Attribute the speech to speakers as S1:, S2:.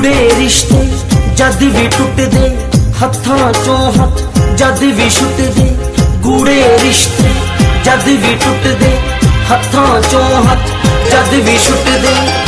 S1: गूढ़े रिश्ते जद भी टुट दे हत्थां चों हथ जद भी छुट दे गूढ़े रिश्ते जद भी टुट दे हत्थां चों हथ जद भी छुट दे।